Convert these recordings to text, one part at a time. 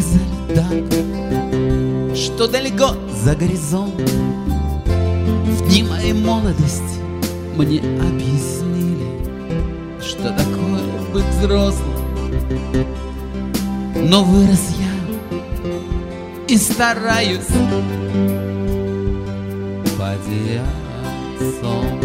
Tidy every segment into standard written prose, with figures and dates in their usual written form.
сказали так, что далеко за горизонт. В дни моей молодости мне объяснили, что такое быть взрослым. Но вырос я и стараюсь потерять сон.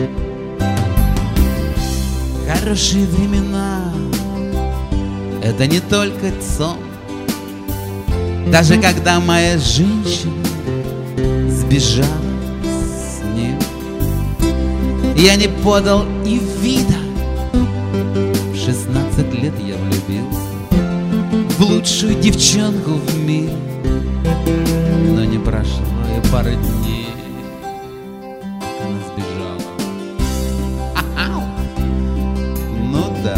Хорошие времена — это не только сон. Даже когда моя женщина сбежала с ним, я не подал и вида. В 16 лет я влюбился в лучшую девчонку в мире, но не прошло и пары дней, как она сбежала. Ау! Ну да.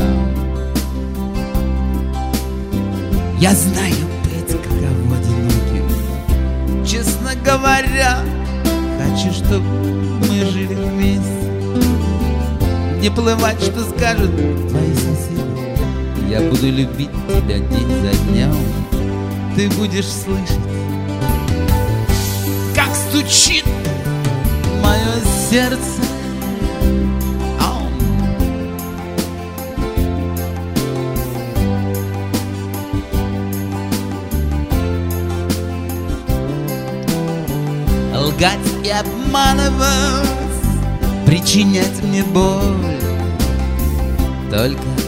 Я знаю быть каково одиноким. Честно говоря, хочу, чтобы мы жили вместе. Не плевать, что скажут твои соседи. Я буду любить тебя день за днем. Ты будешь слышать, как стучит мое сердце. Ау. Лгать и обманывать, причинять мне боль, только